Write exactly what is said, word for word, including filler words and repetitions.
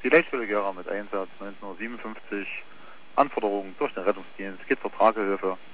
Die Leitstelle Gera mit Einsatz neunzehn Uhr siebenundfünfzig. Anforderungen durch den Rettungsdienst, geht zur Tragehilfe.